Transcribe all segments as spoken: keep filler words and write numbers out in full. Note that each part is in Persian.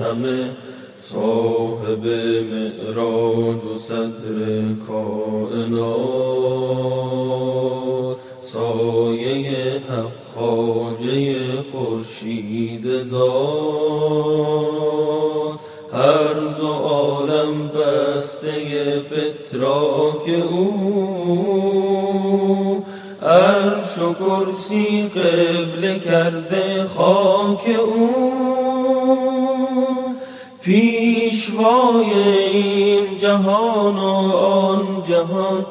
همه، صاحب معراج و صدر کائنات، سایه حق خواجه خورشید ذات، هر دو عالم بسته فتراک او، عرش و کرسی قبله کرده خاک او، پیشوای این جهان و آن جهان،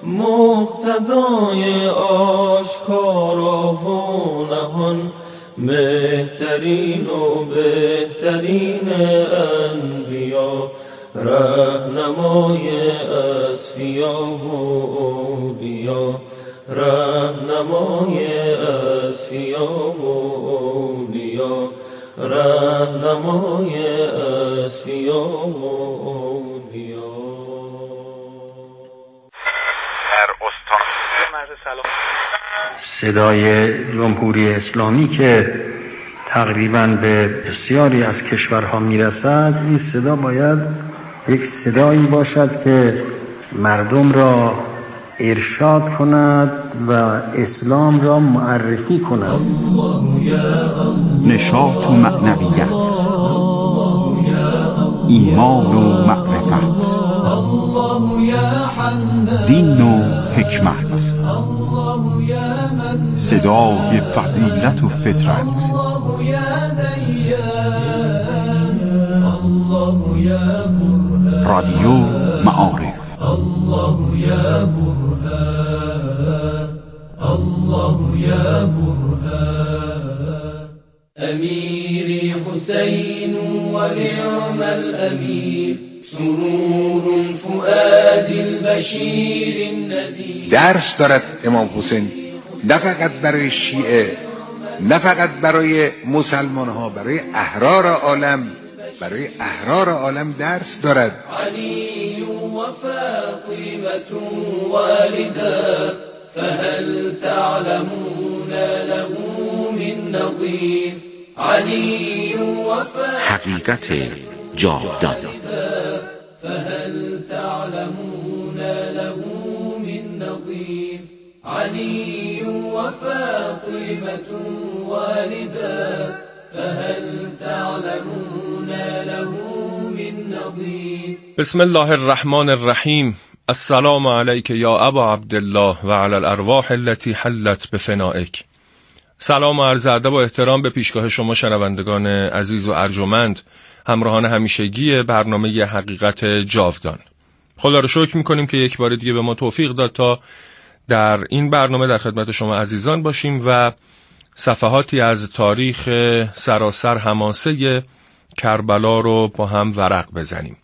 مقتدای آشکارا و نهان، مهترین و بهترین انبیا، رهنمای اصفیا و اولیاء، رهنمای اصفیا و اولیاء، رهنمای اصفیا و اولیاء. در استان مرز سلام صدای جمهوری اسلامی که تقریباً به بسیاری از کشورها میرسد، این صدا باید یک صدایی باشد که مردم را ارشاد کند و اسلام را معرفی کند. نشاط و معنویت، ایمان و معرفت، دین و حکمت، صدای فضیلت و فطرت، رادیو معارف. الله یا برهان، الله یا برهان. امیری حسین ونعم الامیر، سرور فؤاد البشیر النذیر. درس دارد امام حسین، نه فقط برای شیعه، نه فقط برای مسلمان ها، برای احرار عالم، برای احرار عالم درس دارد. علی و فاطمة والدا، فهل تعلمون له من نظیر. علی و حقیقت جاودان، فهل تعلمون له من نظیر. علی و فاطمة والدا، فهل تعلمون له من نظیر. بسم الله الرحمن الرحیم. السلام علیک یا ابا عبدالله و علی الارواح التي حلت بفنائک. سلام و عرض ادب و احترام به پیشگاه شما شنوندگان عزیز و ارجمند، همراهان همیشگی برنامه حقیقت جاودان. خدا رو شکر میکنیم که یک بار دیگه به ما توفیق داد تا در این برنامه در خدمت شما عزیزان باشیم و صفحاتی از تاریخ سراسر حماسه کربلا رو با هم ورق بزنیم.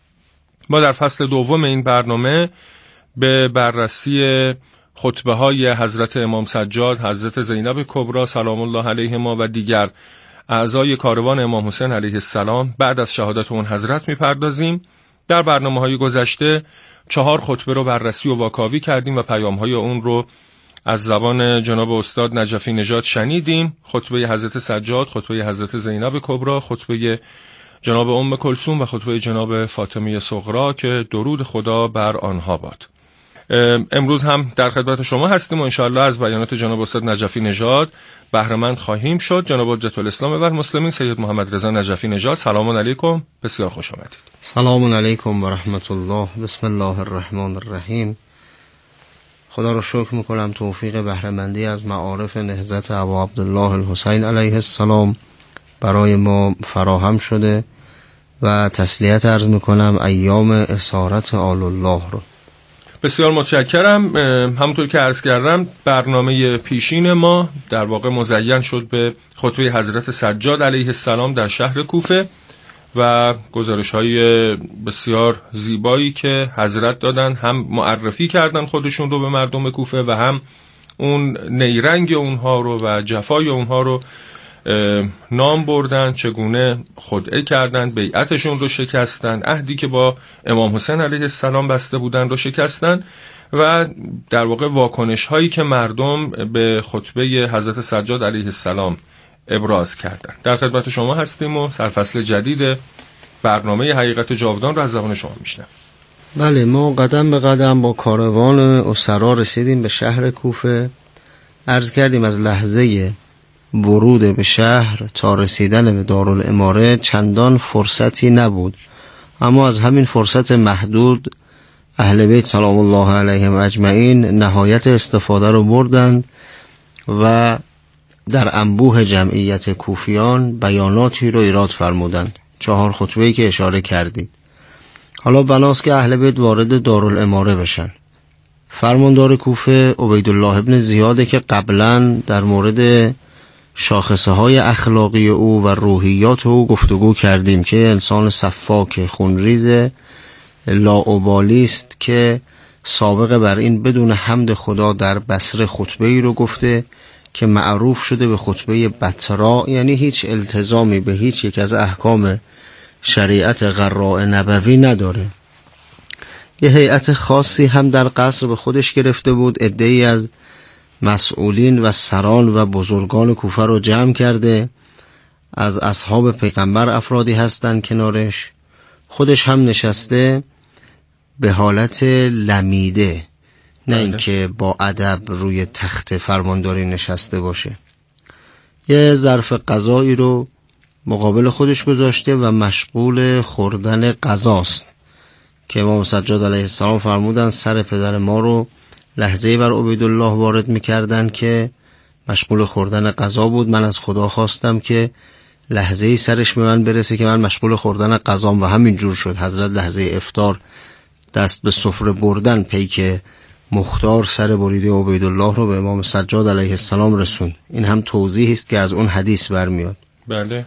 ما در فصل دوم این برنامه به بررسی خطبه های حضرت امام سجاد، حضرت زینب کبری سلام الله علیهما و دیگر اعضای کاروان امام حسین علیه السلام بعد از شهادت اون حضرت میپردازیم. در برنامه های گذشته چهار خطبه رو بررسی و واکاوی کردیم و پیام های اون رو از زبان جناب استاد نجفی نژاد شنیدیم. خطبه حضرت سجاد، خطبه حضرت زینب کبری، خطبه جناب ام کلثوم و خطبه جناب فاطمه صغری که درود خدا بر آنها باد. امروز هم در خدمت شما هستیم و انشاءالله از بیانات جناب استاد نجفی نژاد بهره مند خواهیم شد. جناب حجت الاسلام و المسلمین سید محمد رضا نجفی نژاد، سلام علیکم، بسیار خوش آمدید. سلام علیکم و رحمت الله. بسم الله الرحمن الرحیم. خدا رو شکر میکنم توفیق بهره مندی از معارف نهضت ابا عبدالله الحسین علیه السلام برای ما فراهم شده و تسلیت عرض میکنم ایام اسارت آل الله رو. بسیار متشکرم. همونطور که عرض کردم برنامه پیشین ما در واقع مزین شد به خطبه حضرت سجاد علیه السلام در شهر کوفه و گزارش های بسیار زیبایی که حضرت دادن، هم معرفی کردن خودشون رو به مردم کوفه و هم اون نیرنگ اونها رو و جفای اونها رو نام بردن، چگونه خدعه کردن، بیعتشون رو شکستن، عهدی که با امام حسین علیه السلام بسته بودن رو شکستن و در واقع واکنش هایی که مردم به خطبه حضرت سجاد علیه السلام ابراز کردن. در خدمت شما هستیم و سرفصل جدید برنامه حقیقت جاودان رو از زبان شما میشنویم. بله، ما قدم به قدم با کاروان اسرا رسیدیم به شهر کوفه. عرض کردیم از لحظه ورود به شهر تا رسیدن به دارالاماره چندان فرصتی نبود، اما از همین فرصت محدود اهل بیت سلام الله علیهم اجمعین نهایت استفاده رو بردند و در انبوه جمعیت کوفیان بیاناتی رو ایراد فرمودند، چهار خطبه‌ای که اشاره کردید. حالا بناست که اهل بیت وارد دارالاماره بشن. فرماندار کوفه عبیدالله ابن زیاده که قبلا در مورد شاخصه های اخلاقی او و روحیات او گفتگو کردیم که انسان صفاک خونریز لاابالی است که سابقه بر این بدون حمد خدا در بصره خطبه‌ای رو گفته که معروف شده به خطبه بطرا، یعنی هیچ التزامی به هیچ یک از احکام شریعت غراء نبوی نداره. یه هیئت خاصی هم در قصر به خودش گرفته بود، عده‌ای از مسئولین و سران و بزرگان کوفه رو جمع کرده، از اصحاب پیغمبر افرادی هستن کنارش، خودش هم نشسته به حالت لمیده، نه اینکه با ادب روی تخت فرمانداری نشسته باشه. یه ظرف غذایی رو مقابل خودش گذاشته و مشغول خوردن غذاست که امام سجاد علیه السلام فرمودن سر پدر ما رو لحظه‌ای بر عبیدالله وارد می‌کردن که مشغول خوردن غذا بود. من از خدا خواستم که لحظه‌ای سرش به من برسه که من مشغول خوردن غذام، و همین جور شد. حضرت لحظه افطار دست به سفره بردن پیک مختار سر بریده عبیدالله رو به امام سجاد علیه السلام رسون. این هم توضیحی است که از اون حدیث برمیاد. بله.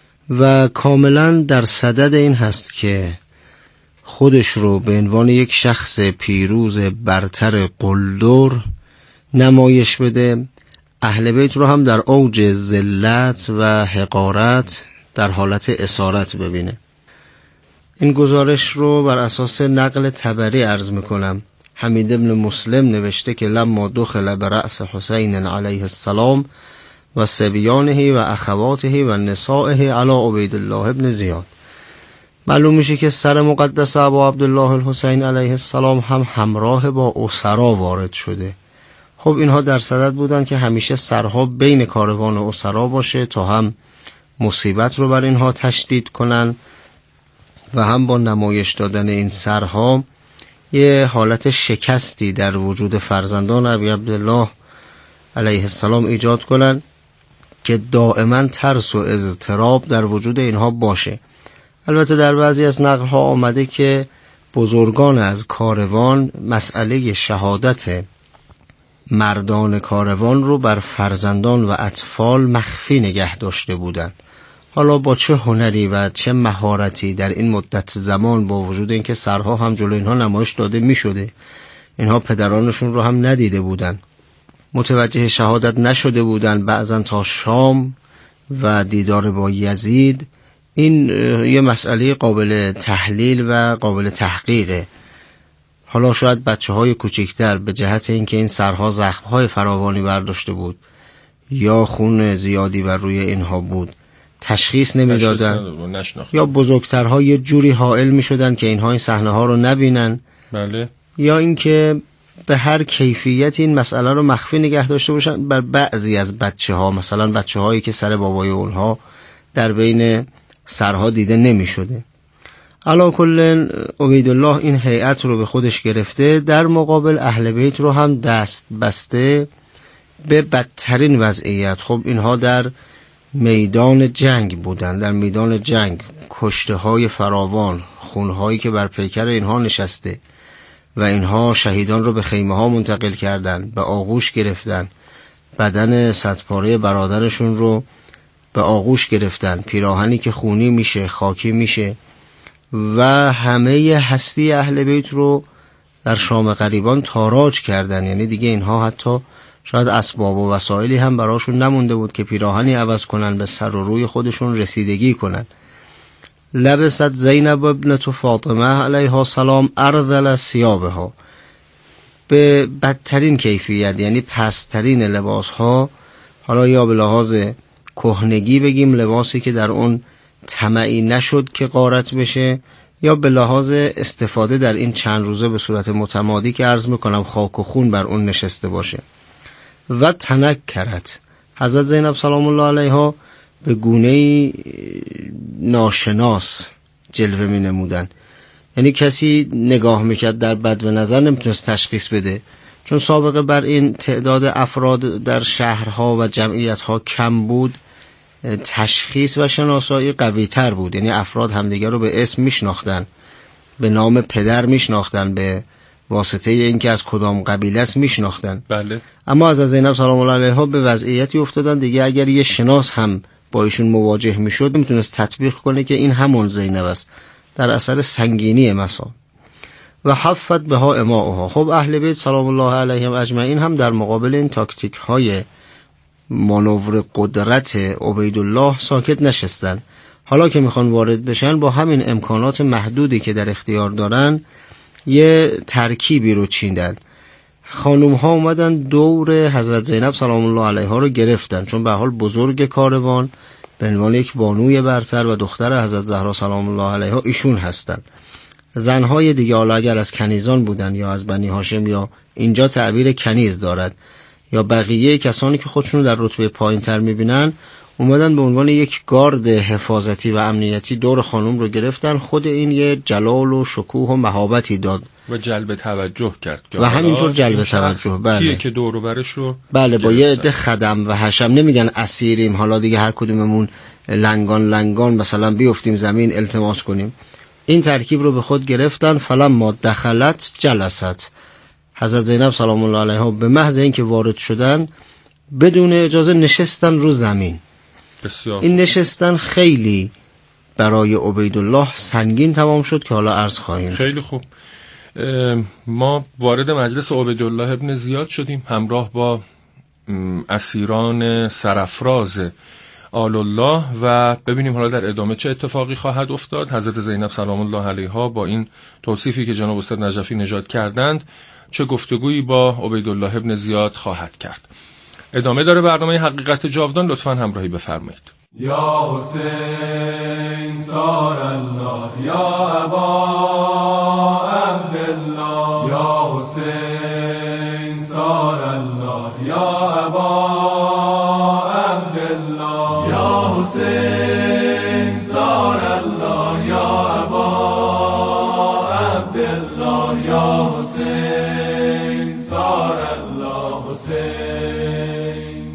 و کاملا در صدد این هست که خودش رو به عنوان یک شخص پیروز برتر قلدر نمایش بده، اهل بیت رو هم در اوج ذلت و حقارت در حالت اسارت ببینه. این گزارش رو بر اساس نقل طبری عرض میکنم. حمید ابن مسلم نوشته که لما دخل برأس حسین علیه السلام و صبیانه و اخواته و نسائه علی عبیدالله ابن زیاد. معلوم میشه که سر مقدس ابا عبدالله الحسین علیه السلام هم همراه با اسرا وارد شده. خب اینها در صدد بودن که همیشه سرها بین کاروان و اسرا باشه تا هم مصیبت رو بر اینها تشدید کنن و هم با نمایش دادن این سرها یه حالت شکستی در وجود فرزندان ابی عبدالله علیه السلام ایجاد کنن که دائما ترس و اضطراب در وجود اینها باشه. البته در بعضی از نقل ها آمده که بزرگان از کاروان مسئله شهادت مردان کاروان رو بر فرزندان و اطفال مخفی نگه داشته بودند. حالا با چه هنری و چه مهارتی در این مدت زمان، با وجود اینکه سرها هم جلو اینها نمایش داده می شده، اینها پدرانشون رو هم ندیده بودند، متوجه شهادت نشده بودند، بعضا تا شام و دیدار با یزید. این یه مسئله قابل تحلیل و قابل تحقیقه. حالا شاید بچه های کوچکتر به جهت اینکه این سرها زخم های فراوانی برداشته بود یا خون زیادی بر روی اینها بود تشخیص نمی دادن، یا بزرگترها یه جوری حائل می شدن که اینها این صحنه ها رو نبینن. بله. یا اینکه به هر کیفیت این مسئله رو مخفی نگه داشته باشن بر بعضی از بچه ها، مثلا بچه هایی که سر بابای اونها در بین سرها دیده نمی شده. علا کل عبیدالله این هیئت رو به خودش گرفته، در مقابل اهل بیت رو هم دست بسته به بدترین وضعیت. خب اینها در میدان جنگ بودن، در میدان جنگ کشته های فراوان، خون هایی که بر پیکر اینها نشسته و اینها شهیدان رو به خیمه ها منتقل کردن، به آغوش گرفتن، بدن صدپاره برادرشون رو به آغوش گرفتن، پیراهنی که خونی میشه، خاکی میشه و همه هستی اهل بیت رو در شام غریبان تاراج کردن. یعنی دیگه اینها حتی شاید اسباب و وسایلی هم براشون نمونده بود که پیراهنی عوض کنن، به سر و روی خودشون رسیدگی کنن. لبست زینب ابنت فاطمه علیها السلام ارذل ثیابها، به بدترین کیفیت، یعنی پسترین لباس ها، حالا یا به لحاظ کهنگی بگیم، لباسی که در اون طمعی نشد که غارت بشه، یا به لحاظ استفاده در این چند روزه به صورت متمادی که عرض میکنم خاک و خون بر اون نشسته باشه. و تنکرت، حضرت زینب سلام الله علیها به گونه ناشناس جلوه می نمودن، یعنی کسی نگاه میکرد در بد به نظر نمیتونست تشخیص بده، چون سابقه بر این تعداد افراد در شهرها و جمعیتها کم بود، تشخیص و شناسایی قوی تر بود، یعنی افراد همدیگر رو به اسم میشناختن، به نام پدر میشناختن، به واسطه اینکه از کدام قبیله است میشناختن. بله. اما از زینب سلام الله علیها به وضعیتی افتادن دیگه اگر یه شناس هم با ایشون مواجه میشد میتونست تطبیق کنه که این همون زینب است، در اثر سنگینی مسائل. و حفت بها اماؤها. خب اهل بیت سلام الله علیهم اجمعین هم در مقابل این تاکتیک های مانور قدرت عبیدالله ساکت نشستن. حالا که میخوان وارد بشن با همین امکانات محدودی که در اختیار دارن یه ترکیبی رو چیندن. خانوم ها اومدن دور حضرت زینب سلام الله علیها رو گرفتن، چون به حال بزرگ کاروان به عنوان یک بانوی برتر و دختر حضرت زهرا سلام الله علیها ایشون هستن. زنهای دیگه حالا اگر از کنیزان بودن یا از بنی هاشم یا اینجا تعبیر کنیز دارد یا بقیه کسانی که خودشون در رتبه پایین تر میبینن، اومدن به عنوان یک گارد حفاظتی و امنیتی دور خانم رو گرفتن. خود این یه جلال و شکوه و مهابتی داد و جلب توجه کرد و همینطور جلب توجه. بله کیه که دور و برش رو بله با یه عده خدم و حشم، نمیگن اسیریم حالا دیگه هر کدوممون لنگان لنگان مثلا بیفتیم زمین التماس کنیم. این ترکیب رو به خود گرفتن. فلما دخلت جلست، حضرت زینب سلام الله علیها به محض اینکه وارد شدن بدون اجازه نشستن رو زمین. بسیار این نشستن خیلی برای عبیدالله سنگین تمام شد که حالا عرض خواهیم. خیلی خوب. ما وارد مجلس عبیدالله ابن زیاد شدیم همراه با اسیران سرافراز آل الله و ببینیم حالا در ادامه چه اتفاقی خواهد افتاد. حضرت زینب سلام الله علیها با این توصیفی که جناب استاد نجفی نژاد کردند چه گفتگویی با عبیدالله ابن زیاد خواهد کرد. ادامه داره برنامه حقیقت جاودان، لطفاً همراهی بفرمایید. یا حسین سار الله یا ابا عبدالله، یا حسین سار الله یا ابا عبدالله، یا حسین سار الله یا ابا عبدالله، یا حسین سار الله حسین.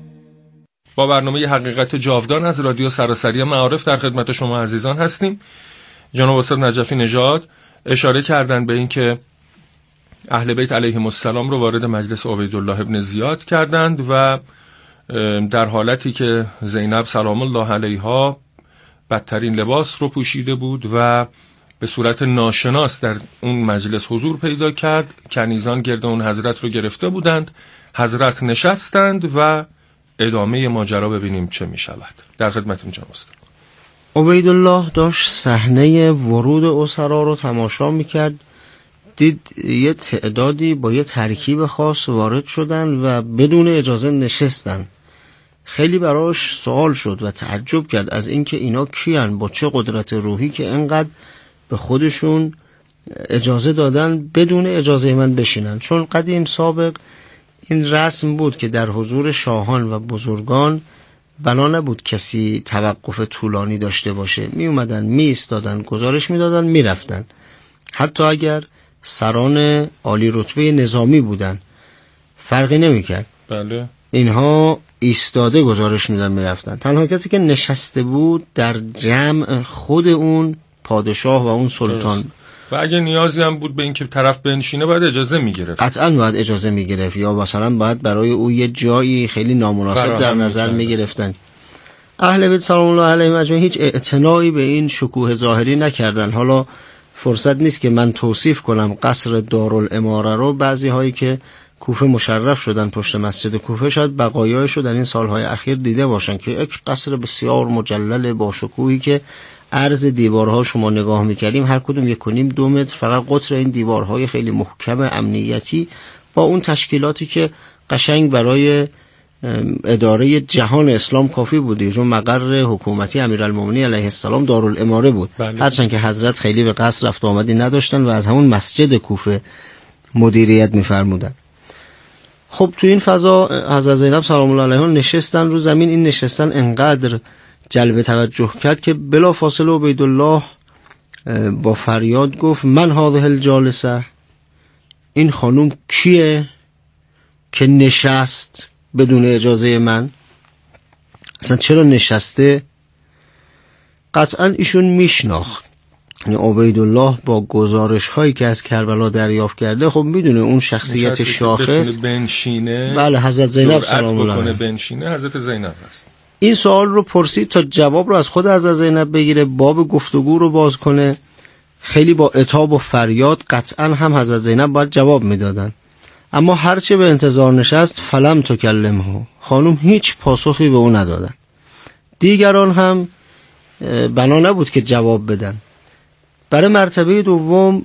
با برنامه حقیقت جاودان از رادیو سراسری معارف در خدمت شما عزیزان هستیم. جناب استاد نجفی نژاد اشاره کردن به این که اهل بیت علیهم السلام رو وارد مجلس عبیدالله ابن زیاد کردند و در حالتی که زینب سلام الله علیها بدترین لباس رو پوشیده بود و به صورت ناشناس در اون مجلس حضور پیدا کرد، کنیزان گرد اون حضرت رو گرفته بودند. حضرت نشستند و ادامه ماجرا ببینیم چه می شود. در خدمتتون جناب استاد. عبیدالله داشت صحنه ورود اسرا رو تماشا میکرد، دید یه تعدادی با یه ترکیب خاص وارد شدن و بدون اجازه نشستن. خیلی براش سوال شد و تعجب کرد از اینکه اینا کیان، با چه قدرت روحی که انقدر به خودشون اجازه دادن بدون اجازه من بشینن. چون قدیم سابق این رسم بود که در حضور شاهان و بزرگان بنا نبود کسی توقف طولانی داشته باشه، می اومدن می ایستادن، گزارش می دادن، می رفتن. حتی اگر سران عالی رتبه نظامی بودن فرقی نمی کرد. بله. اینها ایستاده گزارش می دادن، می رفتن. تنها کسی که نشسته بود در جمع خود اون پادشاه و اون سلطان درست. و اگه نیازی هم بود به این که طرف بنشینه باید اجازه میگرفت. قطعا باید اجازه میگرفت، یا مثلا باید برای او یه جایی خیلی نامناسب در نظر میگرفتن. اهل بیت سلام الله علیهم اجمعین هیچ اعتنایی به این شکوه ظاهری نکردن. حالا فرصت نیست که من توصیف کنم قصر دارالاماره رو. بعضی هایی که کوفه مشرف شدن پشت مسجد کوفه شاید بقایایش رو در این سالهای اخیر دیده باشن که یک قصر بسیار مجلل با شکوهی که عرض دیوارها شما نگاه میکردیم هر کدوم یک و نیم دو متر، فقط قطر این دیوارهای خیلی محکم امنیتی با اون تشکیلاتی که قشنگ برای اداره جهان اسلام کافی بوده، چون مقر حکومتی امیرالمومنین علیه السلام دارالاماره بود. بله. هرچند که حضرت خیلی به قصر رفت آمدی نداشتن و از همون مسجد کوفه مدیریت می‌فرمودن. خب تو این فضا حضرت زینب سلام الله علیها نشستن رو زمین. این نشستن انقدر جلب توجه کرد که بلافاصله عبیدالله با فریاد گفت من هذه الجالسه، این خانوم کیه که نشست بدون اجازه من؟ اصلا چرا نشسته؟ قطعا ایشون میشناخت، یعنی عبیدالله با گزارش هایی که از کربلا دریافت کرده خب میدونه اون شخصیت شاخص بنشینه، بله حضرت زینب سلام الله علیها بنشینه حضرت زینب هست. این سوال رو پرسید تا جواب رو از خود حضرت زینب بگیره، باب گفتگو رو باز کنه. خیلی با عتاب و فریاد قطعا هم حضرت زینب باید جواب میدادن، اما هرچه به انتظار نشست فلم تکلمه، خانوم هیچ پاسخی به اون ندادن. دیگران هم بنا نبود که جواب بدن. برای مرتبه دوم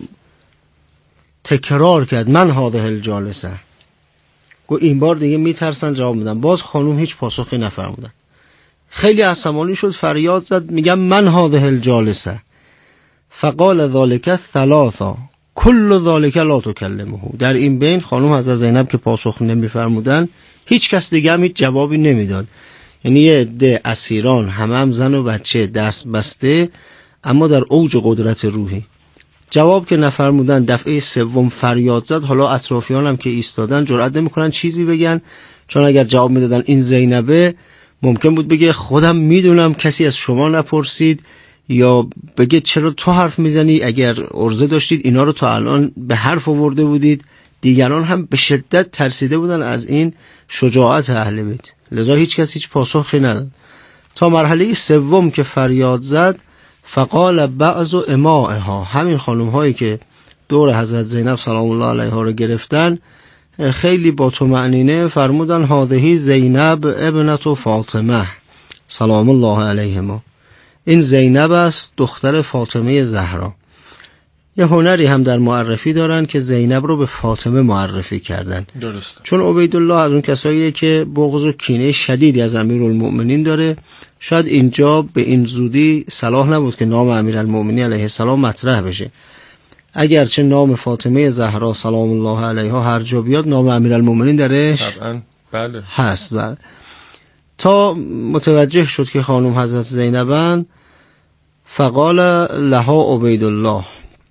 تکرار کرد من هذه الجالسه، گو این بار دیگه میترسن جواب بدن. باز خانوم هیچ پاسخی نفرمودن. خیلی عصبانی شد، فریاد زد میگم من هذه الجالسه، فقال ذلك ثلاثا کل ذلك لا تکلمه. در این بین خانم حضرت زینب که پاسخ نمیفرمودن، هیچ کس دیگه هم هیچ جوابی نمیداد. یعنی یه عده اسیران همه هم زن و بچه دست بسته اما در اوج قدرت روحی، جواب که نفرمودن. دفعه سوم فریاد زد. حالا اطرافیان هم که ایستادن جرئت نمیکنن چیزی بگن، چون اگر جواب میدادن این زینبه ممکن بود بگه خودم میدونم کسی از شما نپرسید، یا بگه چرا تو حرف میزنی، اگر عرضه داشتید اینا رو تا الان به حرف آورده بودید. دیگران هم به شدت ترسیده بودن از این شجاعت اهل بیت، لذا هیچ کس هیچ پاسخی نداد. تا مرحله سوم که فریاد زد فقال بعض امائها، همین خانم هایی که دور حضرت زینب سلام الله علیها رو گرفتن خیلی با طمأنینه فرمودن هذه زینب ابنت فاطمه سلام الله علیهما، این زینب است دختر فاطمه زهرا. یه هنری هم در معرفی دارن که زینب رو به فاطمه معرفی کردن. درست. چون عبیدالله از اون کساییه که بغض و کینه شدیدی از امیرالمؤمنین داره. شاید اینجا به این زودی صلاح نبود که نام امیرالمؤمنین علیه السلام مطرح بشه، اگرچه نام فاطمه زهرا سلام الله علیها هر جا بیاد نام امیرالمؤمنین درش طبعا بله هست. بله. تا متوجه شد که خانم حضرت زینبن، فقال لها عبیدالله،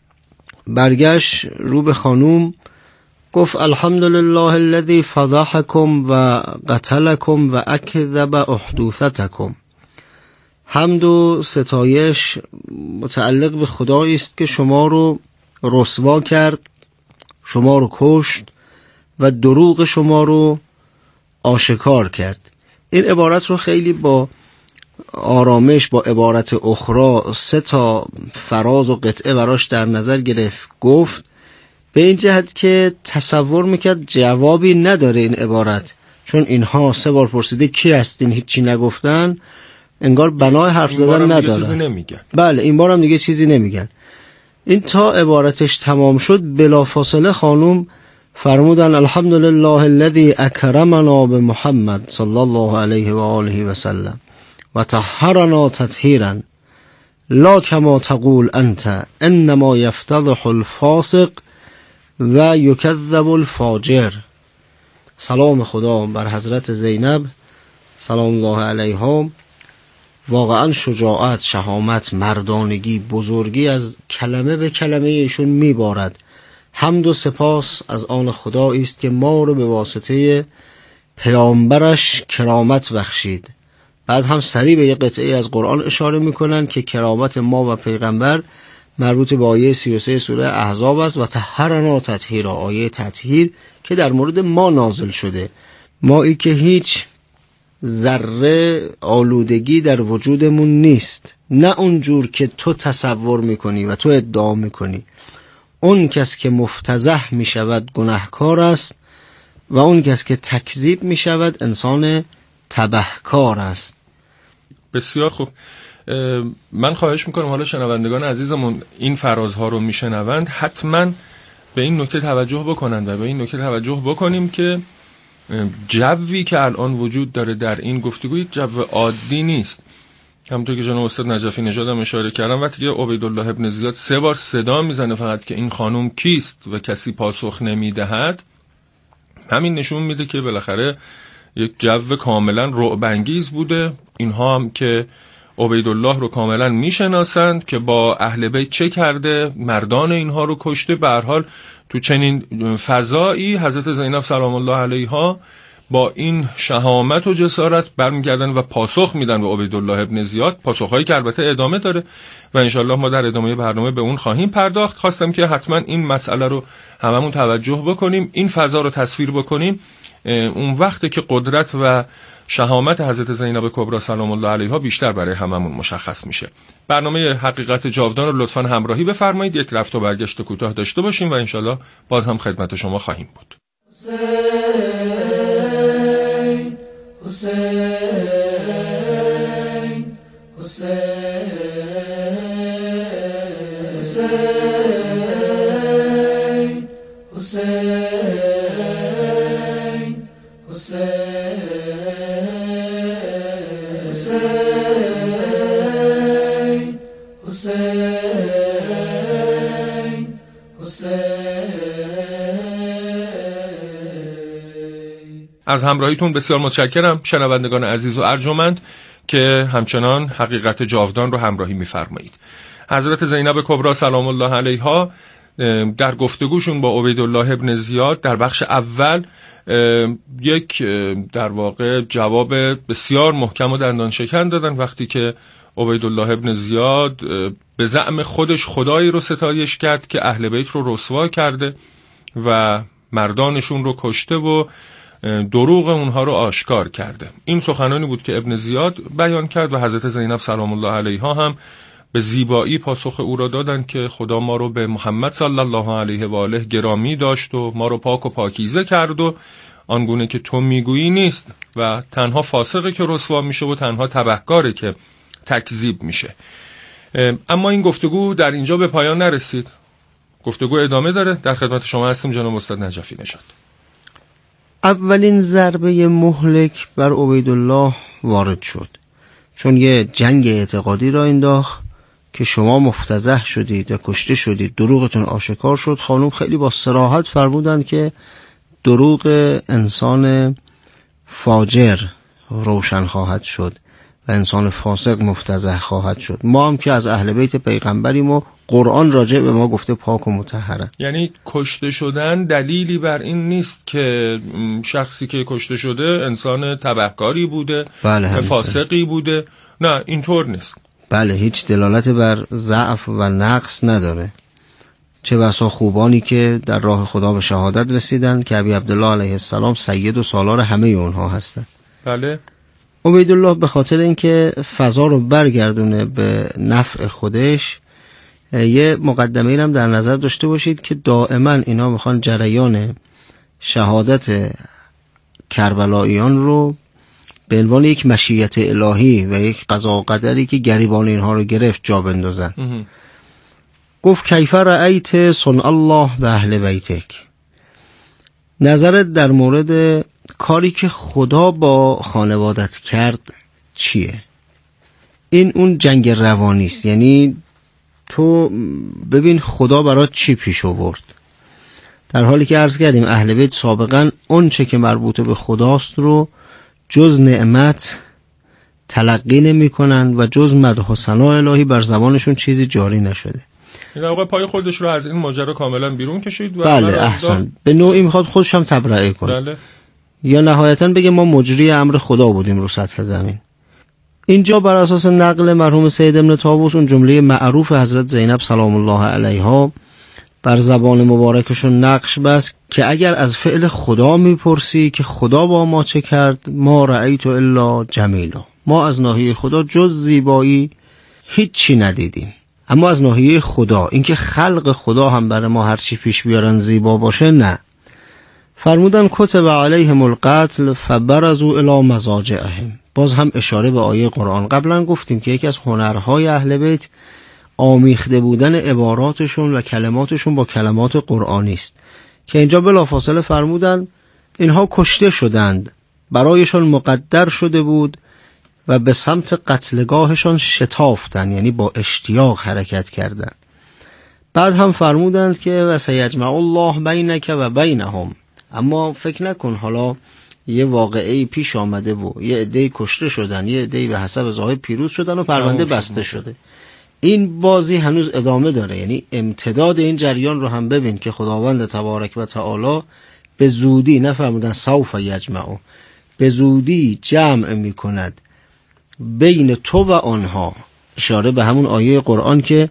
برگشت رو به خانوم گفت الحمدلله الذی فضحکم و قتلکم و اکذب احدوثتکم. حمد و ستایش متعلق به خدایی است که شما رو رسوا کرد، شما رو کشت و دروغ شما رو آشکار کرد. این عبارت رو خیلی با آرامش با عبارت اخرى سه تا فراز و قطعه براش در نظر گرفت. گفت به این جهت که تصور میکرد جوابی نداره این عبارت، چون اینها سه بار پرسیده کی هستین هیچی نگفتن، انگار بنای حرف زدن ندارن. بله این بار هم دیگه چیزی نمیگن. این تا عبارتش تمام شد بلافاصله خانوم فرمودن الحمدلله الذی اکرمنا بمحمد صلی الله علیه و آله و سلم و طهرنا تطهیرا لا کما تقول انت انما یفتضح الفاسق و یکذب الفاجر. سلام خدا بر حضرت زینب سلام الله علیها. واقعا شجاعت، شهامت، مردانگی، بزرگی از کلمه به کلمه ایشون میبارد. حمد و سپاس از آن خدایی است که ما رو به واسطه پیامبرش کرامت بخشید. بعد هم سریع به یه قطعه از قرآن اشاره میکنن که کرامت ما و پیغمبر مربوط به آیه سی و سه سوره احزاب است و طهرنا تطهیرا، آیه تطهیر که در مورد ما نازل شده، مایی که هیچ ذره آلودگی در وجودمون نیست، نه اونجور که تو تصور میکنی و تو ادعا میکنی. اون کس که مفتضح میشود گناهکار است و اون کس که تکذیب میشود انسان تبهکار است. بسیار خوب. من خواهش میکنم حالا شنوندگان عزیزمون این فرازها رو میشنوند حتما به این نکته توجه بکنند و به این نکته توجه بکنیم که جوی که الان وجود داره در این گفتگو یک جو عادی نیست. همونطور که جناب استاد نجفی نژاد هم اشاره کردم، وقتی که عبیدالله ابن زیاد سه بار صدا میزنه فقط که این خانم کیست و کسی پاسخ نمیدهد، همین نشون میده که بالاخره یک جو کاملا رعب انگیز بوده. اینها هم که عبیدالله رو کاملا میشناسند که با اهل بیت چه کرده، مردان اینها رو کشته. به هر حال تو چنین فضایی حضرت زینب سلام الله علیها با این شهامت و جسارت برمیگردن و پاسخ میدن به عبیدالله ابن زیاد، پاسخهایی که البته ادامه داره و انشالله ما در ادامه برنامه به اون خواهیم پرداخت. خواستم که حتما این مسئله رو هممون توجه بکنیم، این فضا رو تصویر بکنیم. اون وقت که قدرت و شهامت حضرت زینب کبری سلام الله علیها بیشتر برای هممون مشخص میشه. برنامه حقیقت جاودان رو لطفاً همراهی بفرمایید، یک رفت و برگشت کوتاه داشته باشیم و انشالله باز هم خدمت شما خواهیم بود. حسین حسین حسین حسین حسین از همراهیتون بسیار متشکرم شنوندگان عزیز و ارجمند که همچنان حقیقت جاودان رو همراهی می‌فرمایید. حضرت زینب کبری سلام الله علیها در گفتگوشون با عبیدالله ابن زیاد در بخش اول یک در واقع جواب بسیار محکم و دندان شکن دادن وقتی که عبیدالله ابن زیاد به زعم خودش خدایی رو ستایش کرد که اهل بیت رو رسوا کرده و مردانشون رو کشته و دروغ اونها رو آشکار کرده. این سخنانی بود که ابن زیاد بیان کرد و حضرت زینب سلام الله علیها هم به زیبایی پاسخ او را دادند که خدا ما رو به محمد صلی الله علیه و آله گرامی داشت و ما رو پاک و پاکیزه کرد و آنگونه که تو میگویی نیست و تنها فاسقه که رسوا میشه و تنها تبهکاره که تکذیب میشه. اما این گفتگو در اینجا به پایان نرسید، گفتگو ادامه داره. در خدمت شما هستیم جناب استاد نجفی نژاد. اولین ضربه مهلک بر عبیدالله وارد شد، چون یه جنگ اعتقادی را انداخت که شما مفتضح شدید و کشته شدید، دروغتون آشکار شد. خانم خیلی با صراحت فرمودند که دروغ انسان فاجر روشن خواهد شد و انسان فاسق مفتضح خواهد شد. ما هم که از اهل بیت پیغمبریم و قرآن راجع به ما گفته پاک و مطهره. یعنی کشته شدن دلیلی بر این نیست که شخصی که کشته شده انسان تبهکاری بوده، بله، فاسقی بوده. نه، اینطور نیست. بله، هیچ دلالت بر ضعف و نقص نداره. چه بسا خوبانی که در راه خدا به شهادت رسیدن که ابی عبدالله علیه السلام سید و سالار همه اونها هستن. بله. عبیدالله به خاطر اینکه فضا رو برگردونه به نفع خودش، یه مقدمه هم در نظر داشته باشید که دائما اینا میخوان جریان شهادت کربلاییان رو به عنوان یک مشیت الهی و یک قضا و قدری که گریبان اینها رو گرفت جا بندازن. گفت کیف رأیت صنع الله به اهل بیتک، نظرت در مورد کاری که خدا با خانوادت کرد چیه؟ این اون جنگ روانی است، یعنی تو ببین خدا برات چی پیش آورد. در حالی که عرض کردیم اهل بیت سابقا اون چه که مربوط به خداست رو جز نعمت تلقی نمی کنن و جز مدح و ثنا الهی بر زبانشون چیزی جاری نشده. این آقا پای خودش رو از این ماجرا کاملا بیرون کشید و بله احسن، به نوعی میخواد خودش هم تبرئه کنه. بله. یا نهایتاً بگه ما مجری امر خدا بودیم رو سطح زمین. اینجا بر اساس نقل مرحوم سید ابن طاووس اون جمله معروف حضرت زینب سلام الله علیها بر زبان مبارکشون نقش بست که اگر از فعل خدا میپرسی که خدا با ما چه کرد، ما رأیت الا جمیلا، ما از ناحیه خدا جز زیبایی هیچی ندیدیم. اما از ناحیه خدا اینکه خلق خدا هم برای ما هرچی پیش بیارن زیبا باشه نه. فرمودن کتب علیهم القتل فبرزوا الی مضاجعهم. باز هم اشاره به آیه قرآن. قبلا گفتیم که یکی از هنرهای اهل بیت آمیخته بودن عباراتشون و کلماتشون با کلمات قرآنی است که اینجا بلافاصله فرمودن اینها کشته شدند، برایشان مقدر شده بود و به سمت قتلگاهشان شتافتند، یعنی با اشتیاق حرکت کردند. بعد هم فرمودند که و سیجمع الله بینک و بینهم، اما فکر نکن حالا یه واقعه پیش آمده و یه عده‌ای کشته شدن، یه عده‌ای به حسب ظاهر پیروز شدن و پرونده بسته شده. این بازی هنوز ادامه داره، یعنی امتداد این جریان رو هم ببین که خداوند تبارک و تعالی به زودی، نفرمودن سوف یجمع، به زودی جمع می کند بین تو و آنها، اشاره به همون آیه قرآن که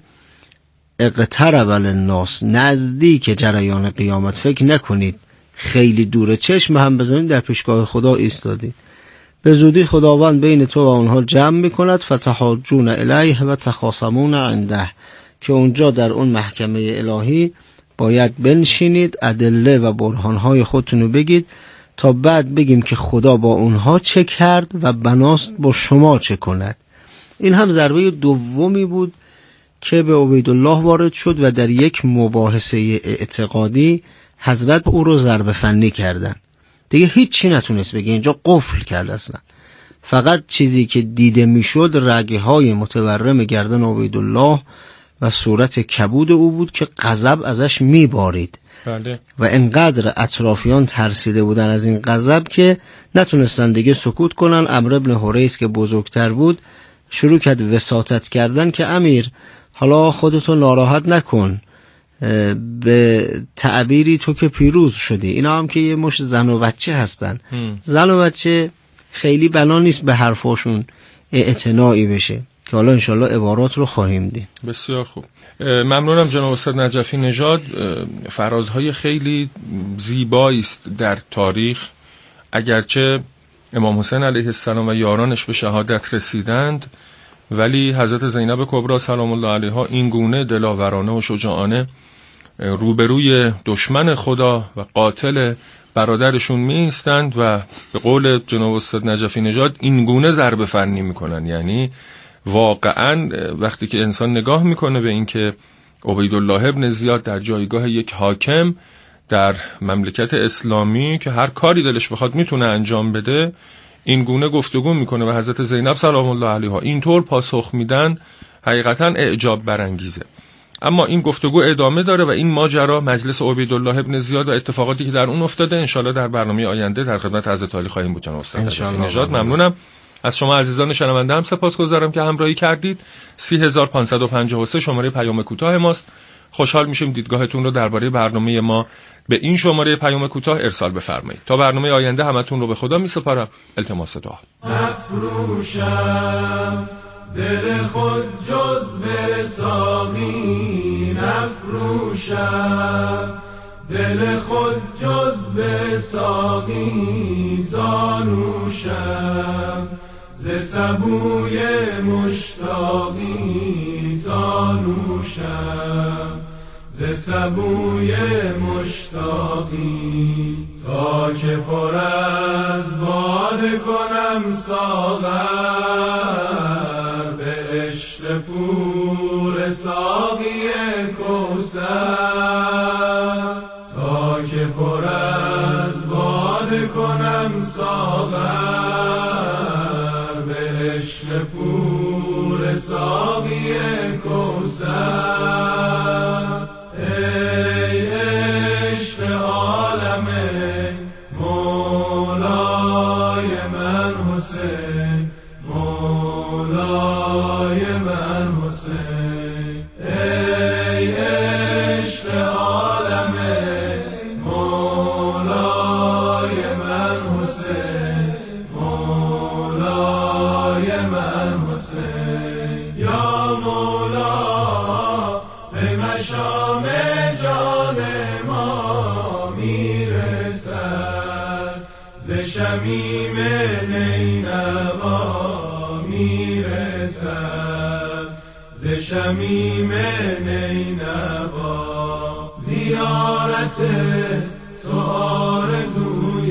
اقترب للناس، نزدیک جریان قیامت، فکر نکنید خیلی دوره، چشم هم بزنید در پیشگاه خدا ایستادید. به زودی خداوند بین تو و آنها جمع می کند، فتحاجون الیه و تخاصمون عنده، که اونجا در اون محکمه الهی باید بنشینید، ادله و برهانهای خودتونو بگید تا بعد بگیم که خدا با اونها چه کرد و بناست با شما چه کند. این هم ضربه دومی بود که به عبیدالله وارد شد و در یک مباحثه اعتقادی حضرت او رو ضربه فنی کردن. دیگه هیچ چی نتونست بگه، اینجا قفل کرد اصلا. فقط چیزی که دیده میشد رگه های متورم گردن عبیدالله و صورت کبود او بود که غضب ازش میبارید. بله. و انقدر اطرافیان ترسیده بودن از این غضب که نتونستن دیگه سکوت کنن. عمرو ابن حریث که بزرگتر بود شروع کرد وساطت کردن که امیر حالا خودتو ناراحت نکن، به تعبیری تو که پیروز شدی. اینا هم که یه مش زن و بچه هستن، هم. زن و بچه خیلی بنا نیست به حرفاشون اعتناعی بشه که حالا انشالله عبارات رو خواهیم دید. بسیار خوب، ممنونم جناب استاد نجفی نژاد. فرازهای خیلی زیبایی است در تاریخ. اگرچه امام حسین علیه السلام و یارانش به شهادت رسیدند، ولی حضرت زینب کبری سلام الله علیها این گونه دلاورانه و شجاعانه روبروی دشمن خدا و قاتل برادرشون می ایستند و به قول جناب استاد نجفی نژاد این گونه ضربه فنی میکنن. یعنی واقعا وقتی که انسان نگاه میکنه به این که عبیدالله ابن زیاد در جایگاه یک حاکم در مملکت اسلامی که هر کاری دلش بخواد میتونه انجام بده، این گونه گفتگو میکنه و حضرت زینب سلام الله علیها اینطور پاسخ میدن، حقیقتا اعجاب برانگیزه. اما این گفتگو ادامه داره و این ماجرا مجلس عبیدالله ابن زیاد و اتفاقاتی که در اون افتاده انشالله در برنامه آینده در خدمت حضرت عالی خواهیم بود. جناب استاد نجفی نژاد ممنونم از شما عزیزان شنونده هم سپاسگزارم که همراهی کردید. سی هزار پانصد و پنجاه و سه شماره پیام کوتاه ماست. خوشحال میشیم دیدگاهتون رو درباره برنامه ما به این شماره پیام کوتاه ارسال بفرمایید. تا برنامه آینده همتون رو به خدا میسپارم. التماس دعا. نفروشم دل خود جز به ساقی، نفروشم دل خود جز به ساقی، تا نوشم ز سبوی مشتاقی، تا نوشم ز سبوی مشتاقی، تا که پر از باده کنم ساغر، به عشق پور ساقی کوثر، تا که پر از باده کنم ساغر، به عشق پور ساقی کوثر. ای عشق عالم مولای من حسین، مولای من حسین، ای عشق عالم مولای من حسین، مولای من حسین. یا مولا به مشام جان ما میرسد، ز شمیم نینوا میرسد، ز شمیم نینوا. زیارت تو آرزوی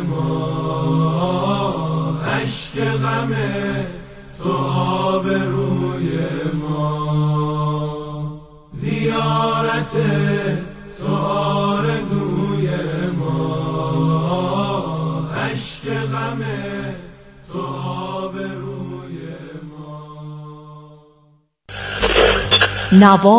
ما، اشک غم تو آبروی ما. زیارت تو آرزوی ما، نوا